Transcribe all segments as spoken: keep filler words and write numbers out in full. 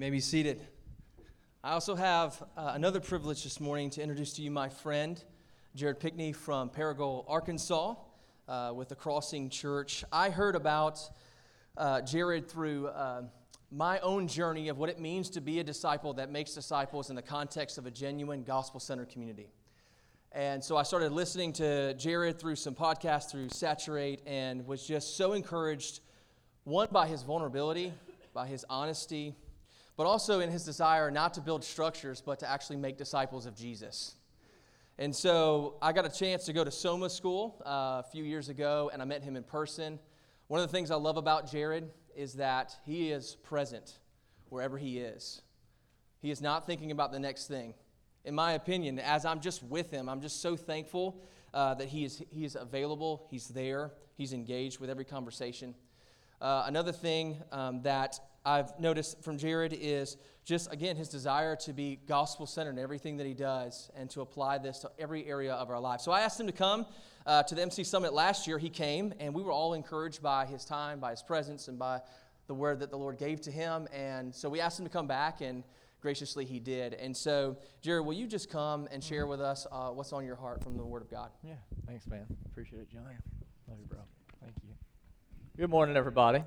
may be seated. I also have uh, another privilege this morning to introduce to you my friend, Jared Pickney from Paragould, Arkansas, uh, with the Crossing Church. I heard about uh, Jared through uh, my own journey of what it means to be a disciple that makes disciples in the context of a genuine gospel-centered community. And so I started listening to Jared through some podcasts, through Saturate, and was just so encouraged, one, by his vulnerability, by his honesty, but also in his desire not to build structures, but to actually make disciples of Jesus. And so I got a chance to go to Soma School uh, a few years ago, and I met him in person. One of the things I love about Jared is that he is present wherever he is. He is not thinking about the next thing. In my opinion, as I'm just with him, I'm just so thankful uh, that he is he is available, he's there, he's engaged with every conversation. Uh, another thing um, that I've noticed from Jared is just, again, his desire to be gospel-centered in everything that he does and to apply this to every area of our life. So I asked him to come uh, to the M C Summit last year. He came, and we were all encouraged by his time, by his presence, and by the word that the Lord gave to him. And so we asked him to come back, and graciously he did. And so, Jared, will you just come and share with us uh, what's on your heart from the Word of God? Yeah, thanks, man. Appreciate it, John. Love you, bro. Thank you. Good morning, everybody.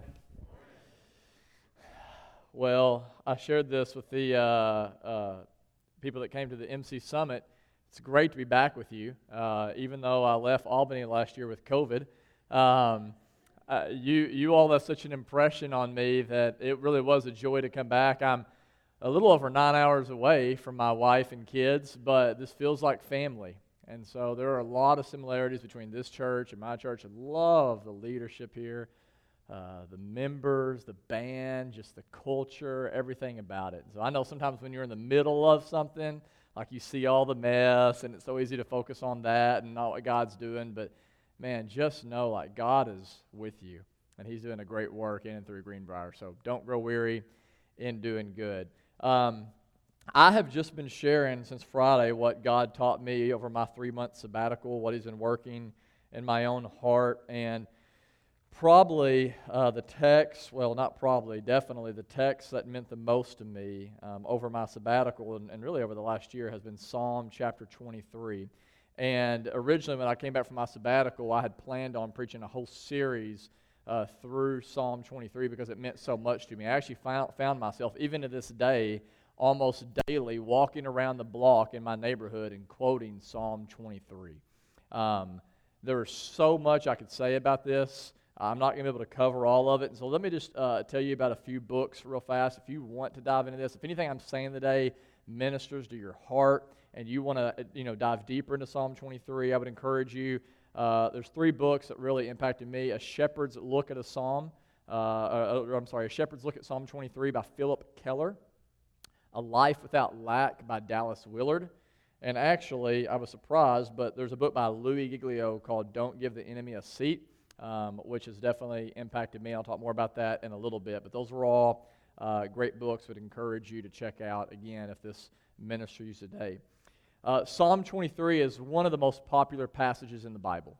Well, I shared this with the uh, uh, people that came to the M C Summit. It's great to be back with you, uh, even though I left Albany last year with COVID. Um, uh, you, you all left such an impression on me that it really was a joy to come back. I'm a little over nine hours away from my wife and kids, but this feels like family. And so there are a lot of similarities between this church and my church. I love the leadership here. Uh, the members, the band, just the culture, everything about it. So I know sometimes when you're in the middle of something, like you see all the mess, and it's so easy to focus on that and not what God's doing. But man, just know like God is with you, and He's doing a great work in and through Greenbrier. So don't grow weary in doing good. Um, I have just been sharing since Friday what God taught me over my three-month sabbatical, what He's been working in my own heart, and Probably uh, the text, well, not probably, definitely the text that meant the most to me um, over my sabbatical and, and really over the last year has been Psalm chapter twenty-three. And originally when I came back from my sabbatical, I had planned on preaching a whole series uh, through Psalm twenty-three because it meant so much to me. I actually found, found myself, even to this day, almost daily walking around the block in my neighborhood and quoting Psalm twenty-three. Um, there's so much I could say about this. I'm not going to be able to cover all of it. And so let me just uh, tell you about a few books real fast. If you want to dive into this, if anything I'm saying today ministers to your heart and you want to you know, dive deeper into Psalm twenty-three, I would encourage you. Uh, there's three books that really impacted me. A Shepherd's Look at a Psalm. Uh, uh, I'm sorry, A Shepherd's Look at Psalm twenty-three by Philip Keller. A Life Without Lack by Dallas Willard. And actually, I was surprised, but there's a book by Louis Giglio called Don't Give the Enemy a Seat. Um, which has definitely impacted me. I'll talk more about that in a little bit. But those were all uh, great books. Would encourage you to check out, again, if this ministers you today. Uh, Psalm twenty-three is one of the most popular passages in the Bible.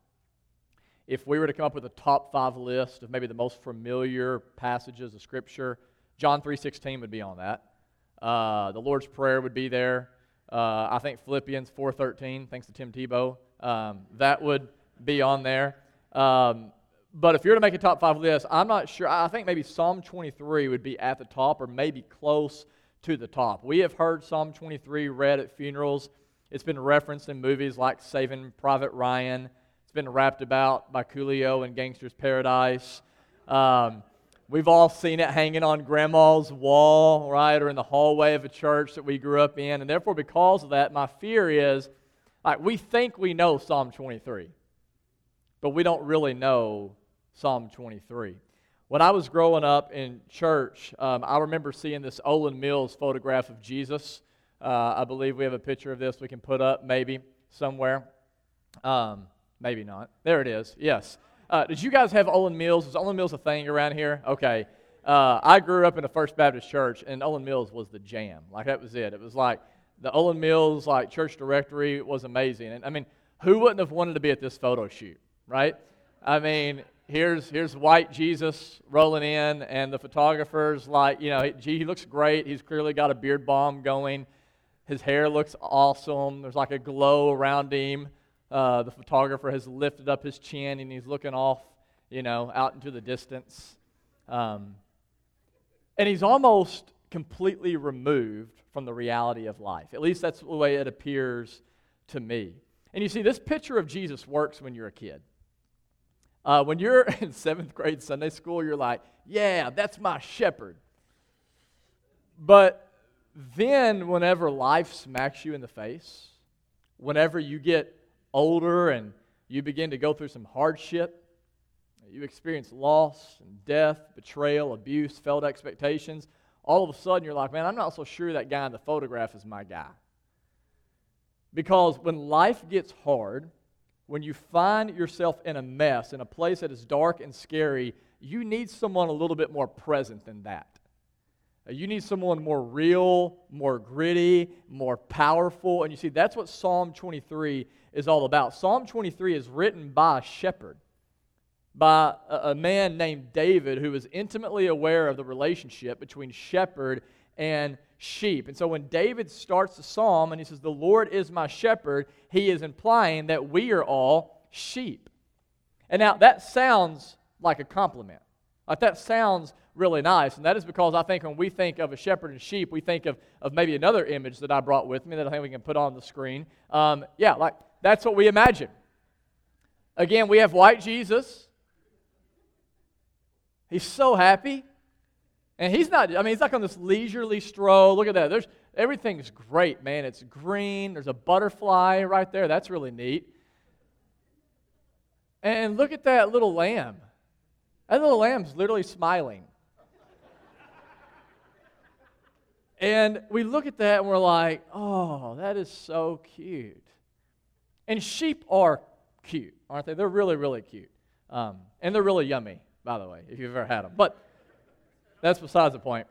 If we were to come up with a top five list of maybe the most familiar passages of Scripture, John three sixteen would be on that. Uh, the Lord's Prayer would be there. Uh, I think Philippians four thirteen, thanks to Tim Tebow, um, that would be on there. Um, but if you're to make a top five list, I'm not sure. I think maybe Psalm twenty-three would be at the top or maybe close to the top. We have heard Psalm twenty-three read at funerals. It's been referenced in movies like Saving Private Ryan. It's been rapped about by Coolio in Gangster's Paradise. Um, we've all seen it hanging on Grandma's wall, right, or in the hallway of a church that we grew up in. And therefore, because of that, my fear is, like, we think we know Psalm twenty-three. But we don't really know Psalm twenty-three. When I was growing up in church, um, I remember seeing this Olin Mills photograph of Jesus. Uh, I believe we have a picture of this we can put up maybe somewhere. Um, maybe not. There it is. Yes. Uh, did you guys have Olin Mills? Is Olin Mills a thing around here? Okay. Uh, I grew up in a First Baptist church, and Olin Mills was the jam. Like, that was it. It was like the Olin Mills like church directory was amazing. And I mean, who wouldn't have wanted to be at this photo shoot? Right? I mean, here's here's white Jesus rolling in, and the photographer's like, you know, he, gee, he looks great. He's clearly got a beard balm going. His hair looks awesome. There's like a glow around him. Uh, the photographer has lifted up his chin, and he's looking off, you know, out into the distance. Um, and he's almost completely removed from the reality of life. At least that's the way it appears to me. And you see, this picture of Jesus works when you're a kid. Uh, when you're in seventh grade Sunday school, you're like, yeah, that's my shepherd. But then whenever life smacks you in the face, whenever you get older and you begin to go through some hardship, you experience loss and death, betrayal, abuse, failed expectations, all of a sudden you're like, man, I'm not so sure that guy in the photograph is my guy. Because when life gets hard, when you find yourself in a mess, in a place that is dark and scary, you need someone a little bit more present than that. You need someone more real, more gritty, more powerful. And you see, that's what Psalm twenty-three is all about. Psalm twenty-three is written by a shepherd, by a man named David, who is intimately aware of the relationship between shepherd and sheep. And so when David starts the psalm and he says, the Lord is my shepherd, he is implying that we are all sheep. And now that sounds like a compliment. Like that sounds really nice. And that is because I think when we think of a shepherd and sheep, we think of, of maybe another image that I brought with me that I think we can put on the screen. Um, yeah, like that's what we imagine. Again, we have white Jesus. He's so happy. And he's not, I mean, he's like on this leisurely stroll. Look at that. There's everything's great, man. It's green. There's a butterfly right there. That's really neat. And look at that little lamb. That little lamb's literally smiling. And we look at that and we're like, oh, that is so cute. And sheep are cute, aren't they? They're really, really cute. Um, and they're really yummy, by the way, if you've ever had them. But that's besides the point.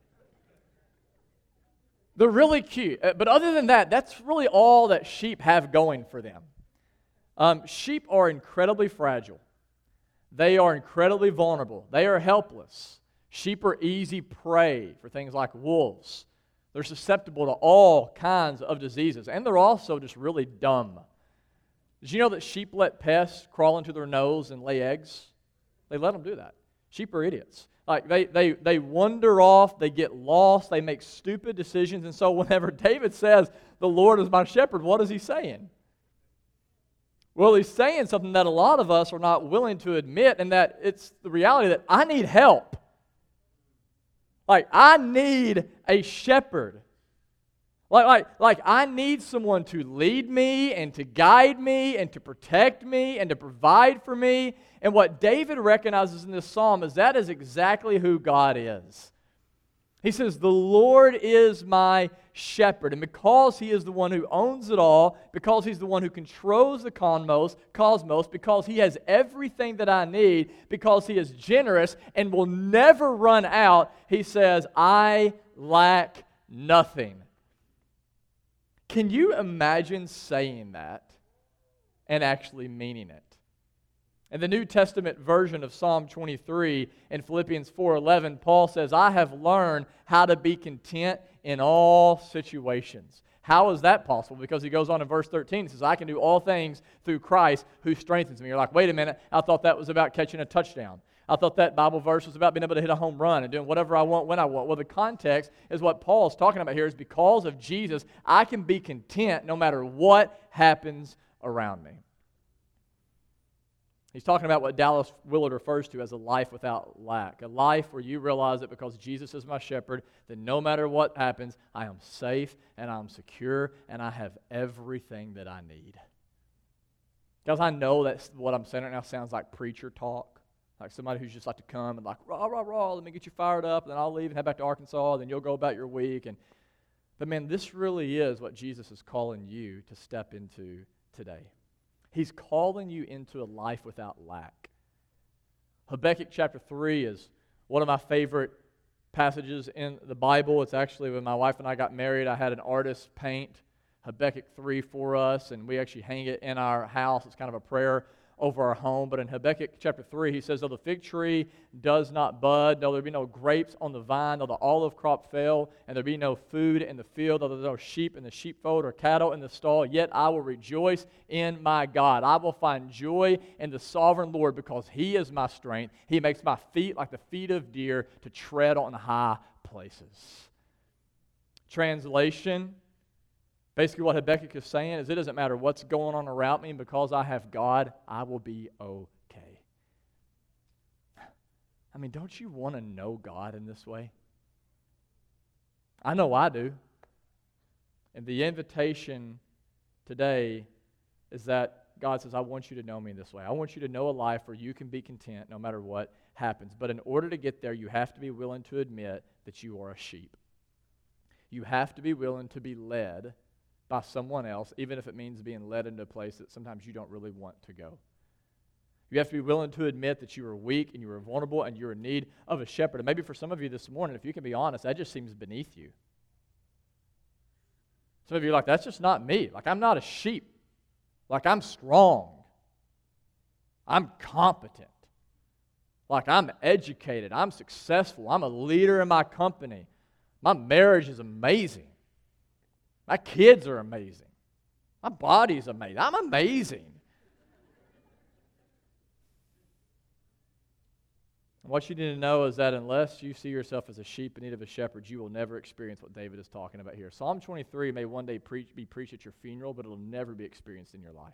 They're really cute. But other than that, that's really all that sheep have going for them. Um, sheep are incredibly fragile. They are incredibly vulnerable. They are helpless. Sheep are easy prey for things like wolves. They're susceptible to all kinds of diseases. And they're also just really dumb. Did you know that sheep let pests crawl into their nose and lay eggs? They let them do that. Sheep are idiots. Like they, they, they wander off, they get lost, they make stupid decisions. And so whenever David says, the Lord is my shepherd, what is he saying? Well, he's saying something that a lot of us are not willing to admit, and that it's the reality that I need help. Like, I need a shepherd. Like, like, like I need someone to lead me and to guide me and to protect me and to provide for me. And what David recognizes in this psalm is that is exactly who God is. He says, the Lord is my shepherd. And because he is the one who owns it all, because he's the one who controls the cosmos, cosmos, because he has everything that I need, because he is generous and will never run out, he says, I lack nothing. Can you imagine saying that and actually meaning it? In the New Testament version of Psalm twenty-three, in Philippians four eleven, Paul says, I have learned how to be content in all situations. How is that possible? Because he goes on in verse thirteen, he says, I can do all things through Christ who strengthens me. You're like, wait a minute, I thought that was about catching a touchdown. I thought that Bible verse was about being able to hit a home run and doing whatever I want when I want. Well, the context is what Paul's talking about here is because of Jesus, I can be content no matter what happens around me. He's talking about what Dallas Willard refers to as a life without lack. A life where you realize that because Jesus is my shepherd, that no matter what happens, I am safe and I'm secure and I have everything that I need. Guys, I know that what I'm saying right now sounds like preacher talk. Like somebody who's just like to come and like, rah, rah, rah, let me get you fired up, and then I'll leave and head back to Arkansas, and then you'll go about your week. And But man, this really is what Jesus is calling you to step into today. He's calling you into a life without lack. Habakkuk chapter three is one of my favorite passages in the Bible. It's actually when my wife and I got married, I had an artist paint Habakkuk three for us, and we actually hang it in our house. It's kind of a prayer over our home. But in Habakkuk chapter three, he says, though the fig tree does not bud, though there be no grapes on the vine, though the olive crop fail, and there be no food in the field, though there are no sheep in the sheepfold or cattle in the stall, yet I will rejoice in my God. I will find joy in the sovereign Lord, because he is my strength. He makes my feet like the feet of deer, to tread on high places. Translation, basically what Habakkuk is saying is, it doesn't matter what's going on around me, because I have God, I will be okay. I mean, don't you want to know God in this way? I know I do. And the invitation today is that God says, I want you to know me this way. I want you to know a life where you can be content no matter what happens. But in order to get there, you have to be willing to admit that you are a sheep. You have to be willing to be led by someone else, even if it means being led into a place that sometimes you don't really want to go. You have to be willing to admit that you are weak and you are vulnerable and you're in need of a shepherd. And maybe for some of you this morning, if you can be honest, that just seems beneath you. Some of you are like, that's just not me. Like, I'm not a sheep. Like, I'm strong. I'm competent. Like, I'm educated. I'm successful. I'm a leader in my company. My marriage is amazing. My kids are amazing. My body's amazing. I'm amazing. And what you need to know is that unless you see yourself as a sheep in need of a shepherd, you will never experience what David is talking about here. Psalm twenty-three may one day preach, be preached at your funeral, but it will never be experienced in your life.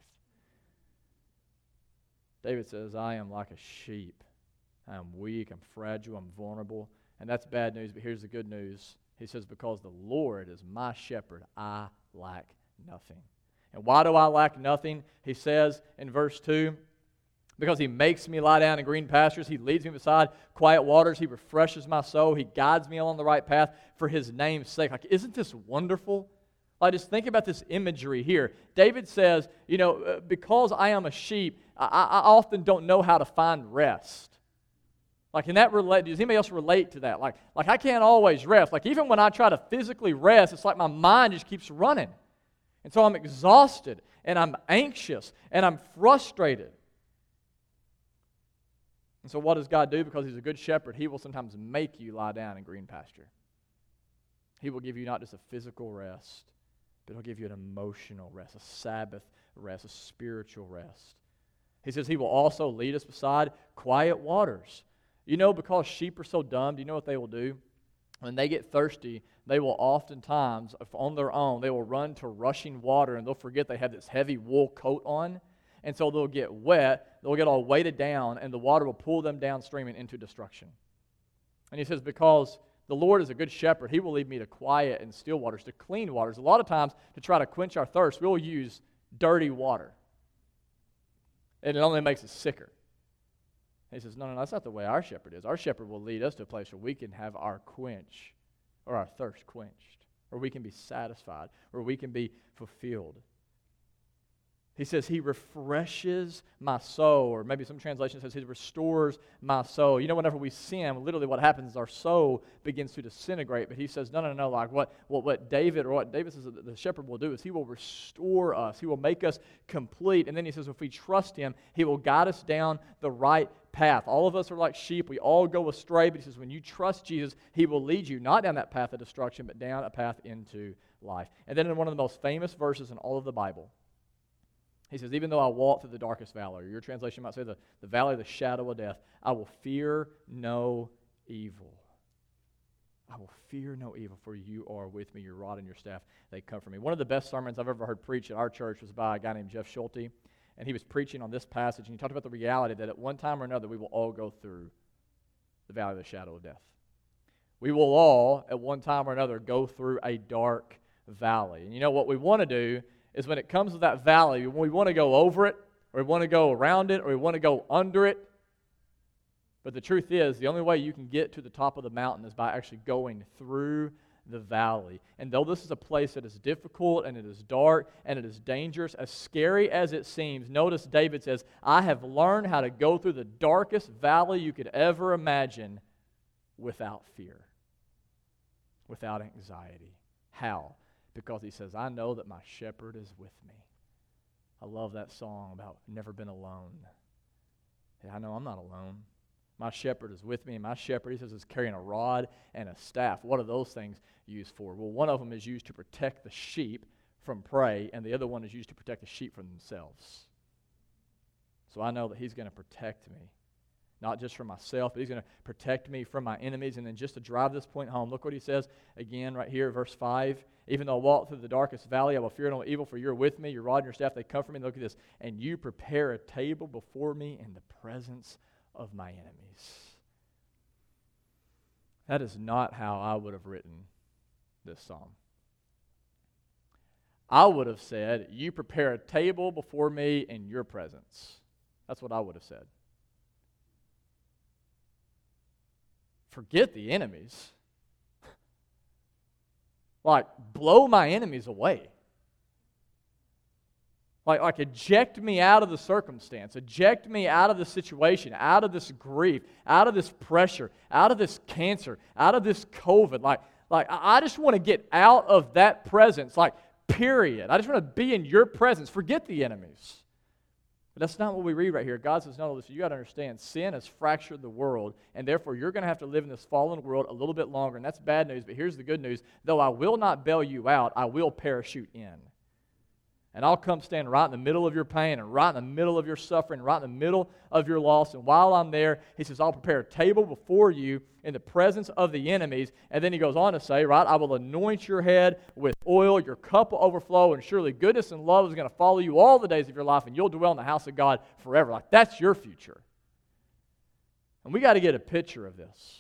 David says, I am like a sheep. I am weak, I'm fragile, I'm vulnerable. And that's bad news, but here's the good news. He says, because the Lord is my shepherd, I lack nothing. And why do I lack nothing? He says in verse two, because he makes me lie down in green pastures, he leads me beside quiet waters, he refreshes my soul, he guides me along the right path for his name's sake. Like, isn't this wonderful? Like, just think about this imagery here. David says, you know, because I am a sheep, I, I often don't know how to find rest. Like, can that relate? Does anybody else relate to that? Like, like I can't always rest. Like, even when I try to physically rest, it's like my mind just keeps running. And so I'm exhausted, and I'm anxious, and I'm frustrated. And so what does God do? Because he's a good shepherd, he will sometimes make you lie down in green pasture. He will give you not just a physical rest, but he'll give you an emotional rest, a Sabbath rest, a spiritual rest. He says he will also lead us beside quiet waters. You know, because sheep are so dumb, do you know what they will do? When they get thirsty, they will oftentimes, if on their own, they will run to rushing water, and they'll forget they have this heavy wool coat on, and so they'll get wet, they'll get all weighted down, and the water will pull them downstream and into destruction. And he says, because the Lord is a good shepherd, he will lead me to quiet and still waters, to clean waters. A lot of times, to try to quench our thirst, we'll use dirty water, and it only makes us sicker. He says, no, no, that's not the way our shepherd is. Our shepherd will lead us to a place where we can have our quench, or our thirst quenched, where we can be satisfied, where we can be fulfilled. He says he refreshes my soul, or maybe some translation says he restores my soul. You know, whenever we sin, literally what happens is our soul begins to disintegrate. But he says, no, no, no, like what, what, what David, or what David says that the shepherd will do is he will restore us. He will make us complete. And then he says if we trust him, he will guide us down the right path. All of us are like sheep. We all go astray. But he says when you trust Jesus, he will lead you not down that path of destruction, but down a path into life. And then in one of the most famous verses in all of the Bible, he says, even though I walk through the darkest valley, or your translation might say the, the valley of the shadow of death, I will fear no evil. I will fear no evil, for you are with me. Your rod and your staff, they comfort me. One of the best sermons I've ever heard preached at our church was by a guy named Jeff Schulte, and he was preaching on this passage, and he talked about the reality that at one time or another we will all go through the valley of the shadow of death. We will all, at one time or another, go through a dark valley. And you know what we want to do is when it comes to that valley, we want to go over it, or we want to go around it, or we want to go under it. But the truth is, the only way you can get to the top of the mountain is by actually going through the valley. And though this is a place that is difficult, and it is dark, and it is dangerous, as scary as it seems, notice David says, I have learned how to go through the darkest valley you could ever imagine without fear, without anxiety. How? Because he says, I know that my shepherd is with me. I love that song about never been alone. Yeah, I know I'm not alone. My shepherd is with me, and my shepherd, he says, is carrying a rod and a staff. What are those things used for? Well, one of them is used to protect the sheep from prey, and the other one is used to protect the sheep from themselves. So I know that he's going to protect me, not just from myself, but he's going to protect me from my enemies. And then just to drive this point home, look what he says again right here, verse five. Even though I walk through the darkest valley, I will fear no evil, for you're with me. Your rod and your staff, they comfort me. Look at this. And you prepare a table before me in the presence of my enemies. That is not how I would have written this psalm. I would have said, you prepare a table before me in your presence. That's what I would have said. Forget the enemies. Like, blow my enemies away. Like, like, eject me out of the circumstance. Eject me out of the situation, out of this grief, out of this pressure, out of this cancer, out of this COVID. Like, like I just want to get out of that presence. Like, period. I just want to be in your presence. Forget the enemies. But that's not what we read right here. God says, no, listen, you got to understand, sin has fractured the world, and therefore you're going to have to live in this fallen world a little bit longer, and that's bad news. But here's the good news. Though I will not bail you out, I will parachute in. And I'll come stand right in the middle of your pain and right in the middle of your suffering, right in the middle of your loss. And while I'm there, he says, I'll prepare a table before you in the presence of the enemies. And then he goes on to say, right, I will anoint your head with oil, your cup will overflow, and surely goodness and love is going to follow you all the days of your life, and you'll dwell in the house of God forever. Like, that's your future. And we got to get a picture of this.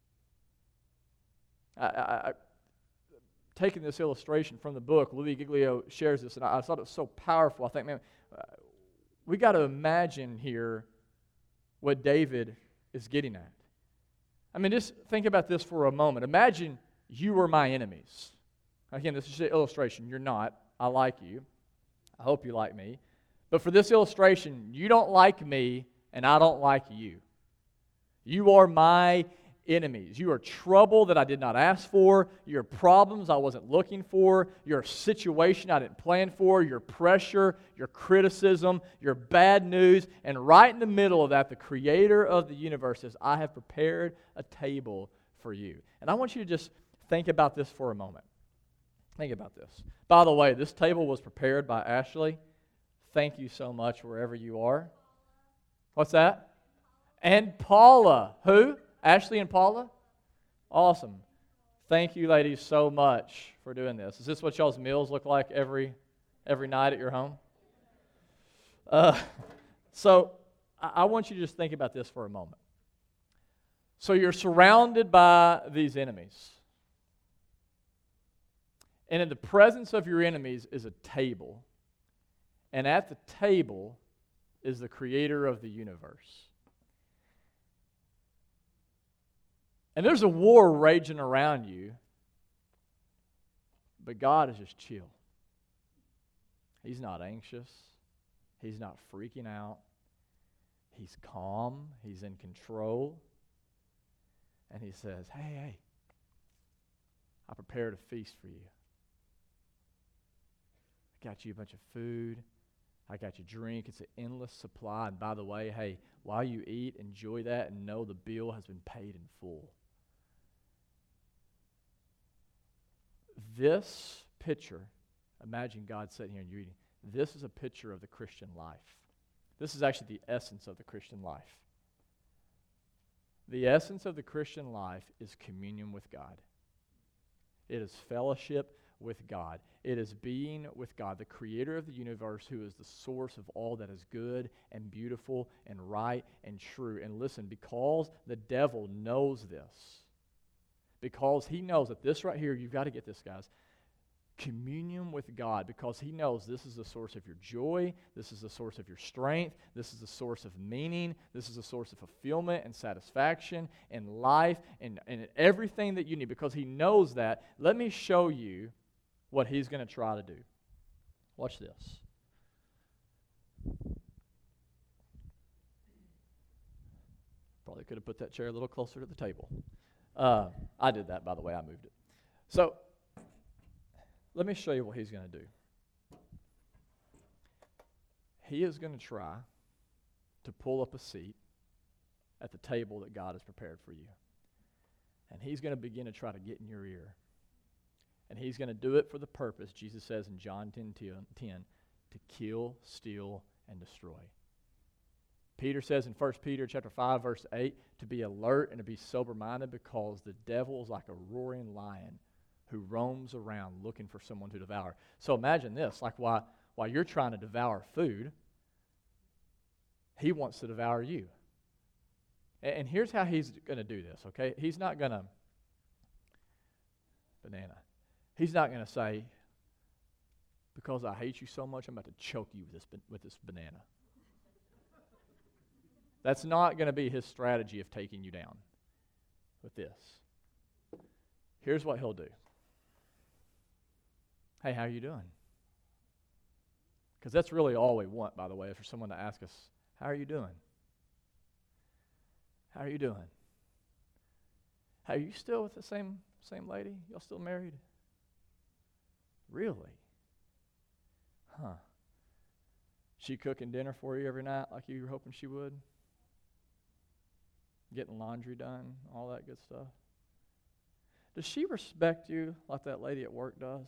I... I Taking this illustration from the book, Louis Giglio shares this, and I, I thought it was so powerful. I think, man, uh, we got to imagine here what David is getting at. I mean, just think about this for a moment. Imagine you were my enemies. Again, this is an illustration. You're not. I like you. I hope you like me. But for this illustration, you don't like me, and I don't like you. You are my enemies. You are trouble that I did not ask for. Your problems I wasn't looking for. Your situation I didn't plan for. Your pressure, your criticism, your bad news. And right in the middle of that, the creator of the universe says, I have prepared a table for you. And I want you to just think about this for a moment. Think about this. By the way, this table was prepared by Ashley. Thank you so much wherever you are. What's that? And Paula. Who? Ashley and Paula? Awesome. Thank you, ladies, so much for doing this. Is this what y'all's meals look like every every night at your home? Uh, so I, I want you to just think about this for a moment. So you're surrounded by these enemies. And in the presence of your enemies is a table. And at the table is the creator of the universe. And there's a war raging around you, but God is just chill. He's not anxious. He's not freaking out. He's calm. He's in control. And he says, hey, hey, I prepared a feast for you. I got you a bunch of food. I got you drink. It's an endless supply. And by the way, hey, while you eat, enjoy that and know the bill has been paid in full. This picture, imagine God sitting here and you eating. This is a picture of the Christian life. This is actually the essence of the Christian life. The essence of the Christian life is communion with God. It is fellowship with God. It is being with God, the creator of the universe, who is the source of all that is good and beautiful and right and true. And listen, because the devil knows this, because he knows that this right here, you've got to get this, guys. Communion with God, because he knows this is the source of your joy, this is the source of your strength, this is the source of meaning, this is the source of fulfillment and satisfaction and life and, and everything that you need. Because he knows that, let me show you what he's going to try to do. Watch this. Probably could have put that chair a little closer to the table. Uh, I did that, by the way. I moved it. So, let me show you what he's going to do. he is going to try to pull up a seat at the table that God has prepared for you. And he's going to begin to try to get in your ear. And he's going to do it for the purpose, Jesus says in John ten, ten, to kill, steal, and destroy. Peter says in First Peter chapter five, verse eight, to be alert and to be sober-minded, because the devil is like a roaring lion who roams around looking for someone to devour. So imagine this, like while, while you're trying to devour food, he wants to devour you. And, and here's how he's going to do this, okay? He's not going to, banana, he's not going to say, because I hate you so much, I'm about to choke you with this, with this banana. That's not going to be his strategy of taking you down with this. Here's what he'll do. Hey, how are you doing? Because that's really all we want, by the way, is for someone to ask us, how are you doing? How are you doing? Hey, are you still with the same same lady? Y'all still married? Really? Huh. She cooking dinner for you every night like you were hoping she would? Getting laundry done, all that good stuff? Does she respect you like that lady at work does?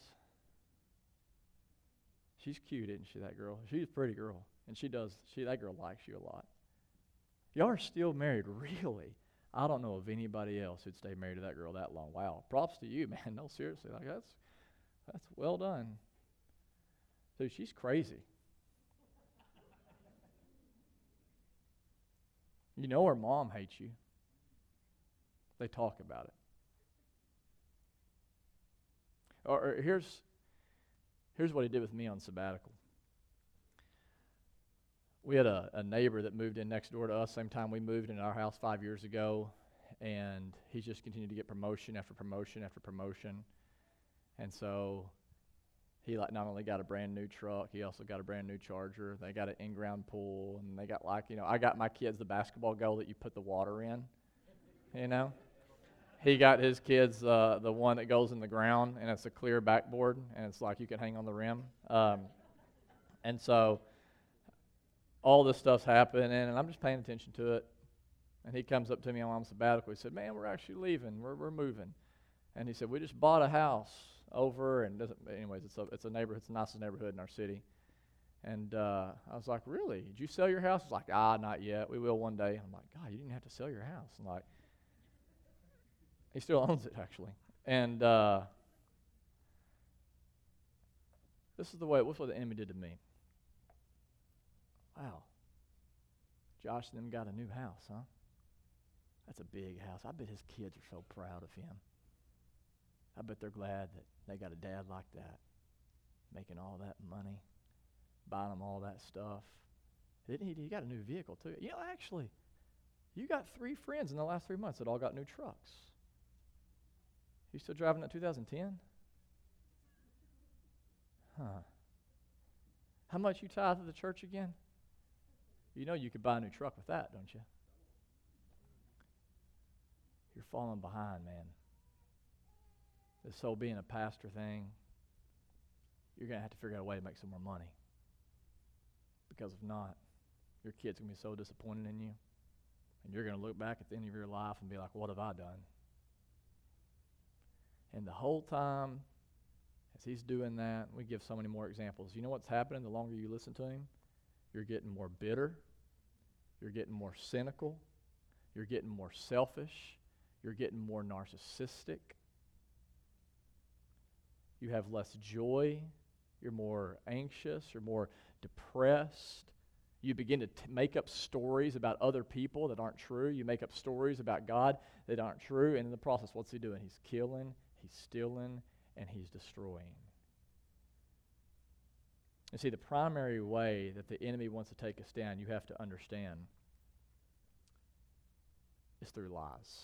She's cute, isn't she, that girl? She's a pretty girl, and she does, she that girl likes you a lot. Y'all are still married, really? I don't know of anybody else who'd stay married to that girl that long. Wow, props to you, man. No, seriously, like that's, that's well done. Dude, she's crazy. You know her mom hates you. They talk about it. Or, or here's, here's what he did with me on sabbatical. We had a, a neighbor that moved in next door to us, same time we moved into our house five years ago, and he just continued to get promotion after promotion after promotion. And so he like not only got a brand new truck, he also got a brand new charger. They got an in-ground pool, and they got like, you know, I got my kids the basketball goal that you put the water in, you know. He got his kids uh, the one that goes in the ground, and it's a clear backboard, and it's like you can hang on the rim. Um, and so all this stuff's happening, and I'm just paying attention to it. And he comes up to me while I'm sabbatical. He said, man, we're actually leaving. We're we're moving. And he said, we just bought a house over, and doesn't, anyways, it's a, it's a neighborhood, it's the nicest neighborhood in our city. And uh, I was like, really? Did you sell your house? He's like, ah, not yet. We will one day. I'm like, God, you didn't have to sell your house. I'm like, he still owns it, actually. And uh, this is the way, what's what the enemy did to me. Wow. Josh and them got a new house, huh? That's a big house. I bet his kids are so proud of him. I bet they're glad that they got a dad like that, making all that money, buying them all that stuff. Didn't he? He got a new vehicle, too. You know, actually, you got three friends in the last three months that all got new trucks. You still driving that two thousand ten? Huh. How much you tithe to the church again? You know you could buy a new truck with that, don't you? You're falling behind, man. This whole being a pastor thing, you're going to have to figure out a way to make some more money. Because if not, your kid's going to be so disappointed in you, and you're going to look back at the end of your life and be like, what have I done? And the whole time, as he's doing that, we give so many more examples. You know what's happening the longer you listen to him? You're getting more bitter. You're getting more cynical. You're getting more selfish. You're getting more narcissistic. You have less joy. You're more anxious. You're more depressed. You begin to t- make up stories about other people that aren't true. You make up stories about God that aren't true. And in the process, what's he doing? He's killing, he's stealing, and he's destroying. And see, the primary way that the enemy wants to take us down, you have to understand, is through lies.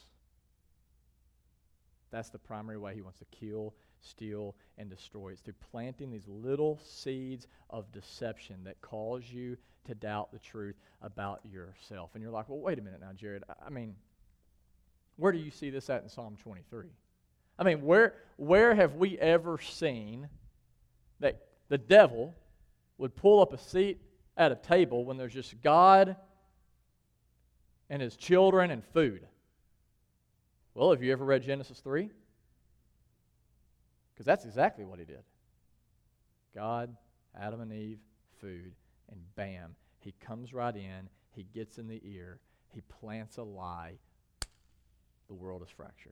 That's the primary way he wants to kill, steal, and destroy. It's through planting these little seeds of deception that cause you to doubt the truth about yourself. And you're like, well, wait a minute now, Jared. I mean, where do you see this at in Psalm twenty-three? I mean, where where have we ever seen that the devil would pull up a seat at a table when there's just God and his children and food? Well, have you ever read Genesis three? Because that's exactly what he did. God, Adam and Eve, food, and bam, he comes right in, he gets in the ear, he plants a lie, the world is fractured.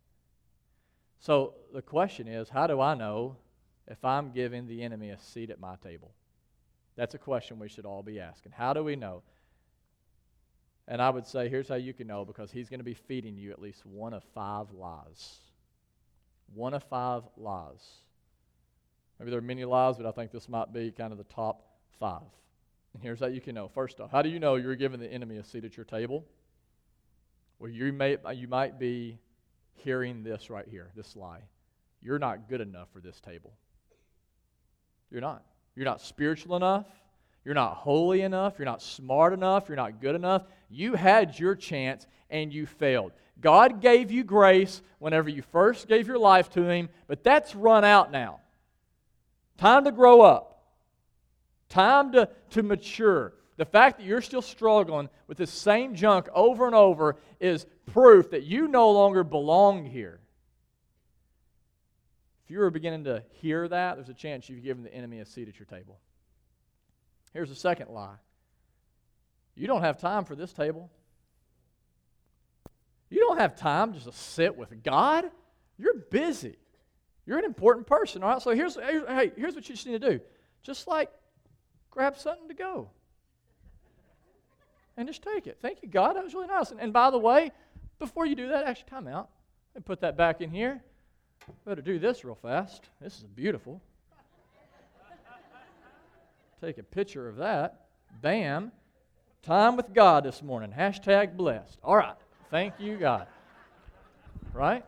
So the question is, how do I know if I'm giving the enemy a seat at my table? That's a question we should all be asking. How do we know? And I would say, here's how you can know, because he's going to be feeding you at least one of five lies. One of five lies. Maybe there are many lies, but I think this might be kind of the top five. And here's how you can know. First off, how do you know you're giving the enemy a seat at your table? Well, you may you might be hearing this right here, this lie. You're not good enough for this table. You're not. You're not spiritual enough. You're not holy enough. You're not smart enough. You're not good enough. You had your chance and you failed. God gave you grace whenever you first gave your life to Him, but that's run out now. Time to grow up. Time to, to mature. The fact that you're still struggling with the same junk over and over is proof that you no longer belong here. If you are beginning to hear that, there's a chance you've given the enemy a seat at your table. Here's the second lie. You don't have time for this table. You don't have time just to sit with God. You're busy. You're an important person, all right? So here's, hey, here's what you just need to do. Just like grab something to go. And just take it. Thank you, God. That was really nice. And, and by the way, before you do that, actually, time out. And put that back in here. Better do this real fast. This is beautiful. Take a picture of that. Bam. Time with God this morning. Hashtag blessed. All right. Thank you, God. Right?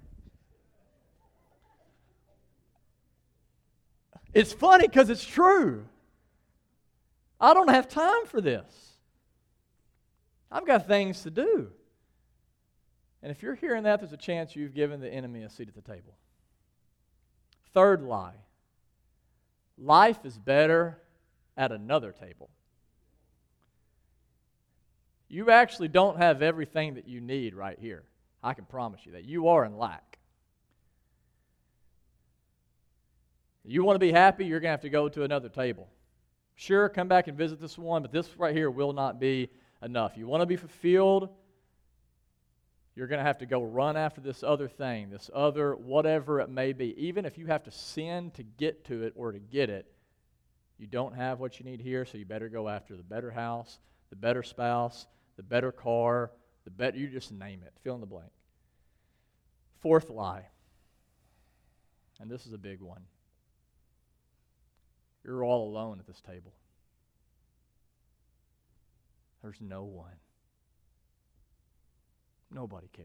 It's funny because it's true. I don't have time for this. I've got things to do. And if you're hearing that, there's a chance you've given the enemy a seat at the table. Third lie. Life is better at another table. You actually don't have everything that you need right here. I can promise you that. You are in lack. You want to be happy, you're going to have to go to another table. Sure, come back and visit this one, but this right here will not be enough. You want to be fulfilled, you're going to have to go run after this other thing, this other whatever it may be. Even if you have to sin to get to it or to get it, you don't have what you need here, so you better go after the better house, the better spouse, the better car, the better, you just name it. Fill in the blank. Fourth lie, and this is a big one. You're all alone at this table. There's no one. Nobody cares.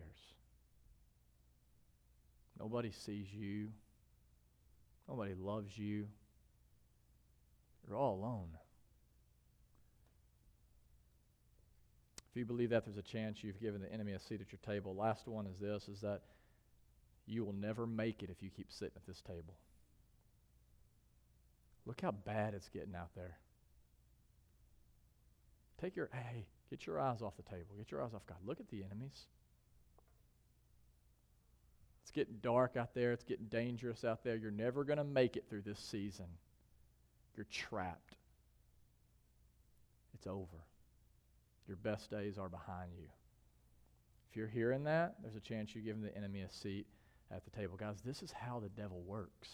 Nobody sees you. Nobody loves you. You're all alone. If you believe that, there's a chance you've given the enemy a seat at your table. Last one is this, is that you will never make it if you keep sitting at this table. Look how bad it's getting out there. Take your, hey, get your eyes off the table. Get your eyes off God. Look at the enemies. It's getting dark out there. It's getting dangerous out there. You're never going to make it through this season. You're trapped. It's over. Your best days are behind you. If you're hearing that, there's a chance you're giving the enemy a seat at the table. Guys, this is how the devil works.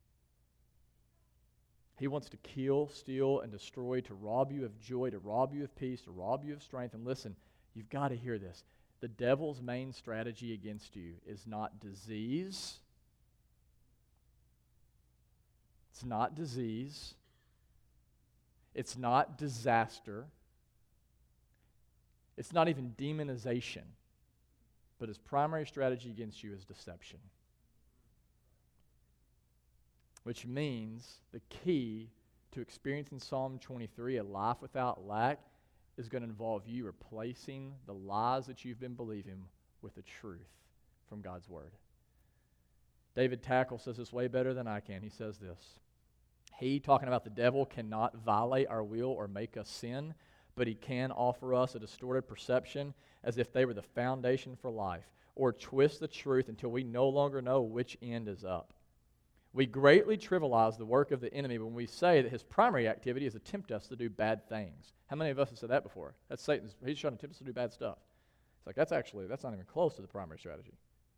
He wants to kill, steal, and destroy, to rob you of joy, to rob you of peace, to rob you of strength. And listen, you've got to hear this. The devil's main strategy against you is not disease. It's not disease. It's not disaster. It's not even demonization. But his primary strategy against you is deception. Which means the key to experiencing Psalm twenty-three, a life without lack, is going to involve you replacing the lies that you've been believing with the truth from God's Word. David Tackle says this way better than I can. He says this: He, talking about the devil, cannot violate our will or make us sin, but he can offer us a distorted perception as if they were the foundation for life, or twist the truth until we no longer know which end is up. We greatly trivialize the work of the enemy when we say that his primary activity is to tempt us to do bad things. How many of us have said that before? That's Satan's, he's trying to tempt us to do bad stuff. It's like, that's actually, that's not even close to the primary strategy.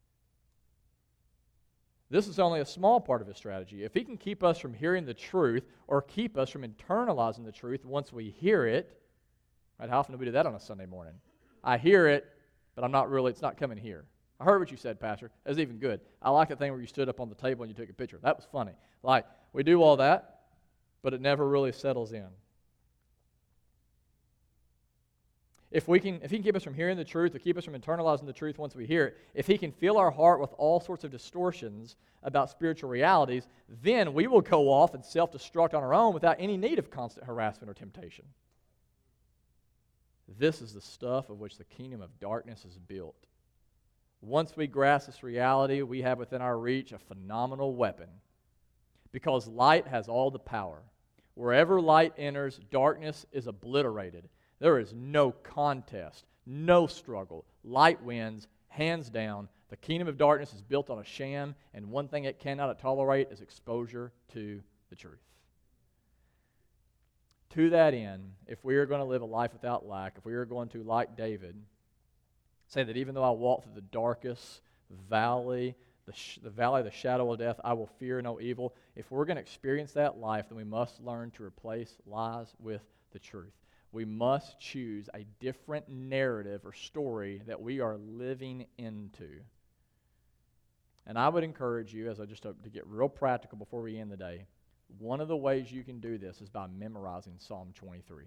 This is only a small part of his strategy. If he can keep us from hearing the truth or keep us from internalizing the truth once we hear it, right? How often do we do that on a Sunday morning? I hear it, but I'm not really, it's not coming here. I heard what you said, Pastor. That's even good. I like that thing where you stood up on the table and you took a picture. That was funny. Like, we do all that, but it never really settles in. If we can, if he can keep us from hearing the truth or keep us from internalizing the truth once we hear it, if he can fill our heart with all sorts of distortions about spiritual realities, then we will go off and self-destruct on our own without any need of constant harassment or temptation. This is the stuff of which the kingdom of darkness is built. Once we grasp this reality, we have within our reach a phenomenal weapon, because light has all the power. Wherever light enters, darkness is obliterated. There is no contest, no struggle. Light wins, hands down. The kingdom of darkness is built on a sham, and one thing it cannot tolerate is exposure to the truth. To that end, if we are going to live a life without lack, if we are going to, like David, say that even though I walk through the darkest valley, the, sh- the valley of the shadow of death, I will fear no evil. If we're going to experience that life, then we must learn to replace lies with the truth. We must choose a different narrative or story that we are living into. And I would encourage you, as I just to, to get real practical before we end the day, one of the ways you can do this is by memorizing Psalm twenty-three.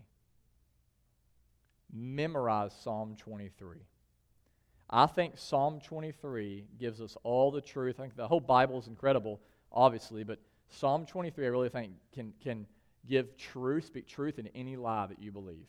Memorize Psalm twenty-three. I think Psalm twenty-three gives us all the truth. I think the whole Bible is incredible, obviously, but Psalm twenty-three I really think can, can give truth, speak truth in any lie that you believe.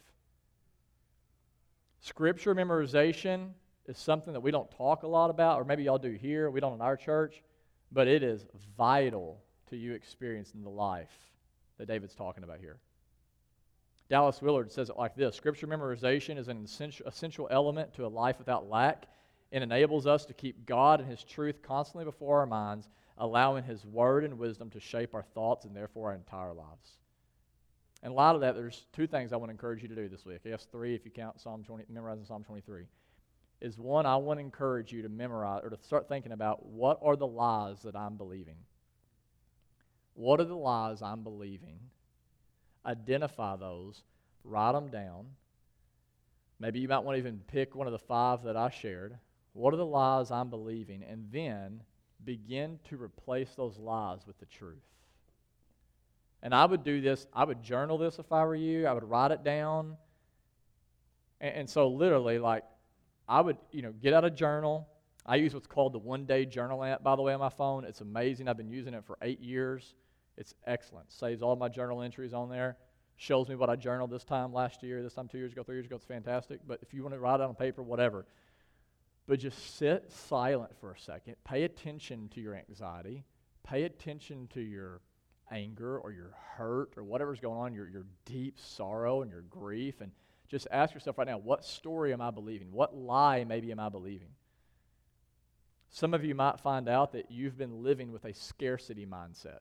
Scripture memorization is something that we don't talk a lot about, or maybe y'all do here, we don't in our church, but it is vital to you experiencing the life that David's talking about here. Dallas Willard says it like this: Scripture memorization is an essential, essential element to a life without lack. It enables us to keep God and His truth constantly before our minds, allowing His word and wisdom to shape our thoughts and therefore our entire lives. And in light of that, there's two things I want to encourage you to do this week. I guess three if you count Psalm twenty, memorizing Psalm twenty-three. Is one, I want to encourage you to memorize or to start thinking about, what are the lies that I'm believing? What are the lies I'm believing? Identify those, write them down. Maybe you might want to even pick one of the five that I shared. What are the lies I'm believing? And then begin to replace those lies with the truth. And I would do this, I would journal this if I were you. I would write it down. And, and so literally, like, I would, you know, get out a journal. I use what's called the one-day journal app, by the way, on my phone. It's amazing. I've been using it for eight years. It's excellent. Saves all my journal entries on there. Shows me what I journaled this time last year, this time two years ago, three years ago. It's fantastic. But if you want to write it on paper, whatever. But just sit silent for a second. Pay attention to your anxiety. Pay attention to your anger or your hurt or whatever's going on, your, your deep sorrow and your grief. And just ask yourself right now, what story am I believing? What lie maybe am I believing? Some of you might find out that you've been living with a scarcity mindset.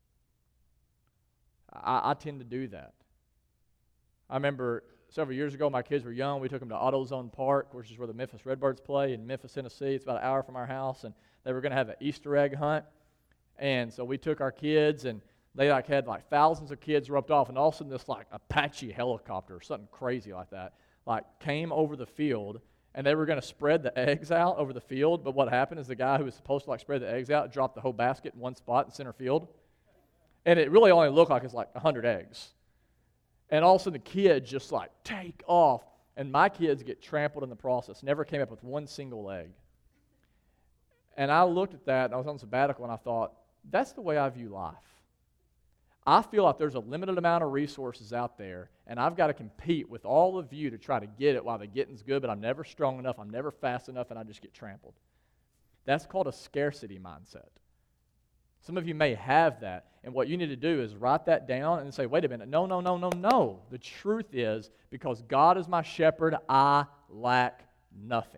I, I tend to do that. I remember several years ago, my kids were young. We took them to AutoZone Park, which is where the Memphis Redbirds play in Memphis, Tennessee. It's about an hour from our house, and they were going to have an Easter egg hunt. And so we took our kids, and they like had like thousands of kids roped off, and all of a sudden this like Apache helicopter or something crazy like that like came over the field, and they were going to spread the eggs out over the field. But what happened is the guy who was supposed to like spread the eggs out dropped the whole basket in one spot in center field, and it really only looked like it's like a hundred eggs. And all of a sudden the kids just like take off, and my kids get trampled in the process. Never came up with one single egg. And I looked at that, and I was on sabbatical, and I thought, that's the way I view life. I feel like there's a limited amount of resources out there, and I've got to compete with all of you to try to get it while the getting's good, but I'm never strong enough, I'm never fast enough, and I just get trampled. That's called a scarcity mindset. Some of you may have that, and what you need to do is write that down and say, wait a minute, no, no, no, no, no. The truth is, because God is my shepherd, I lack nothing.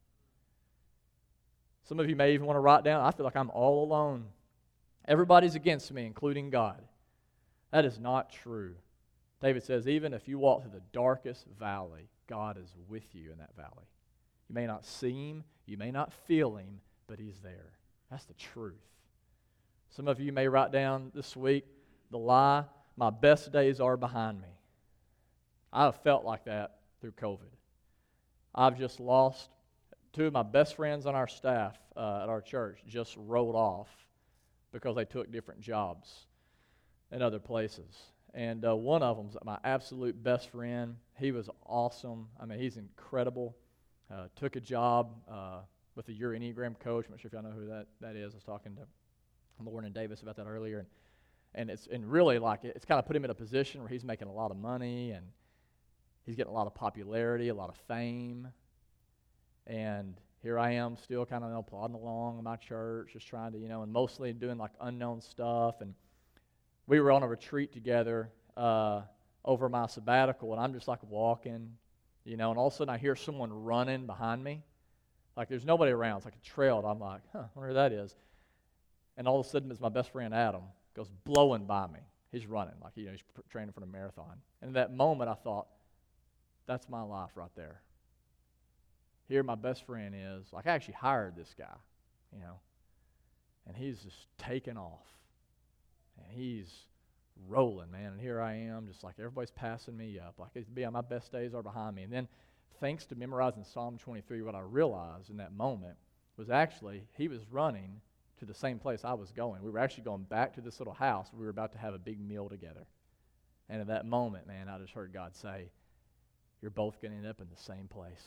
Some of you may even want to write down, I feel like I'm all alone. Everybody's against me, including God. That is not true. David says, even if you walk through the darkest valley, God is with you in that valley. You may not see him, you may not feel him, but he's there. That's the truth. Some of you may write down this week the lie, my best days are behind me. I have felt like that through COVID. I've just lost two of my best friends on our staff uh, at our church just rolled off because they took different jobs in other places. And uh, one of them's my absolute best friend. He was awesome. I mean, he's incredible. Uh, took a job uh, with a Your Enneagram coach. I'm not sure if y'all know who that, that is. I was talking to Lauren and Davis about that earlier. And, and it's and really like it, it's kind of put him in a position where he's making a lot of money and he's getting a lot of popularity, a lot of fame. And here I am still kind of you know, plodding along in my church, just trying to, you know, and mostly doing like unknown stuff. And we were on a retreat together uh, over my sabbatical, and I'm just like walking, you know, and all of a sudden I hear someone running behind me. Like there's nobody around. It's like a trail. And I'm like, huh, I wonder who that is. And all of a sudden it's my best friend Adam goes blowing by me. He's running, like you know, he's training for a marathon. And in that moment I thought, that's my life right there. Here my best friend is, like I actually hired this guy, you know, and he's just taking off. And he's rolling, man. And here I am, just like everybody's passing me up. Like it's, yeah, my best days are behind me. And then thanks to memorizing Psalm twenty-three, what I realized in that moment was actually he was running to the same place I was going. We were actually going back to this little house. We were about to have a big meal together. And in that moment, man, I just heard God say, you're both going to end up in the same place.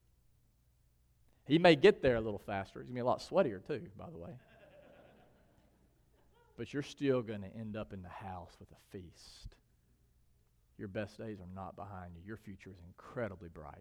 He may get there a little faster. He's going to be a lot sweatier too, by the way. But you're still going to end up in the house with a feast. Your best days are not behind you. Your future is incredibly bright.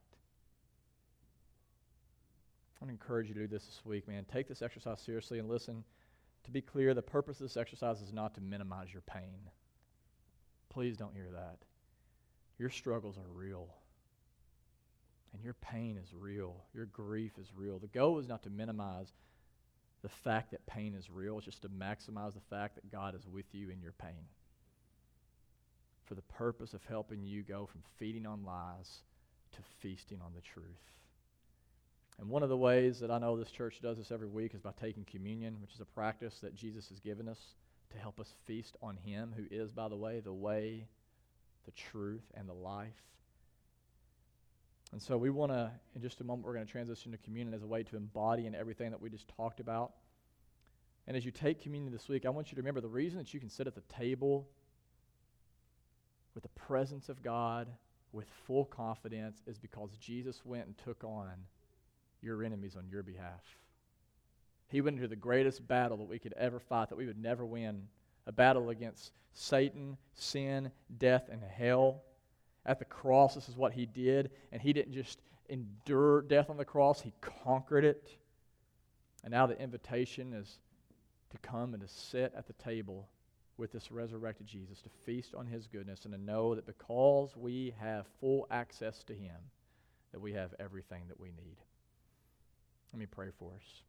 I want to encourage you to do this this week, man. Take this exercise seriously and listen. To be clear, the purpose of this exercise is not to minimize your pain. Please don't hear that. Your struggles are real. And your pain is real. Your grief is real. The goal is not to minimize the fact that pain is real. It's just to maximize the fact that God is with you in your pain. For the purpose of helping you go from feeding on lies to feasting on the truth. And one of the ways that I know this church does this every week is by taking communion, which is a practice that Jesus has given us to help us feast on him, who is, by the way, the way, the truth, and the life. And so we want to, in just a moment, we're going to transition to communion as a way to embody in everything that we just talked about. And as you take communion this week, I want you to remember the reason that you can sit at the table with the presence of God with full confidence is because Jesus went and took on your enemies on your behalf. He went into the greatest battle that we could ever fight, that we would never win, a battle against Satan, sin, death, and hell. At the cross, this is what he did, and he didn't just endure death on the cross, he conquered it. And now the invitation is to come and to sit at the table with this resurrected Jesus, to feast on his goodness, and to know that because we have full access to him, that we have everything that we need. Let me pray for us.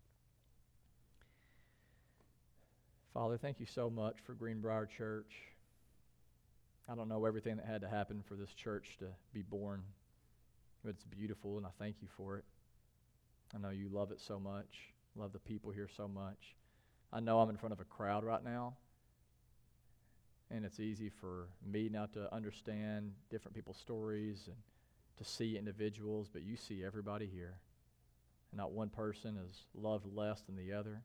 Father, thank you so much for Greenbrier Church. I don't know everything that had to happen for this church to be born, but it's beautiful, and I thank you for it. I know you love it so much, love the people here so much. I know I'm in front of a crowd right now, and it's easy for me not to understand different people's stories and to see individuals, but you see everybody here. And not one person is loved less than the other.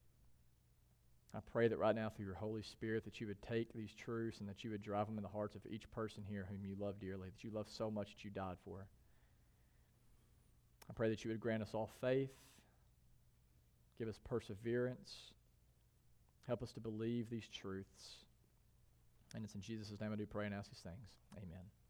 I pray that right now through your Holy Spirit that you would take these truths and that you would drive them in the hearts of each person here whom you love dearly, that you love so much that you died for. I pray that you would grant us all faith, give us perseverance, help us to believe these truths. And it's in Jesus' name I do pray and ask these things. Amen.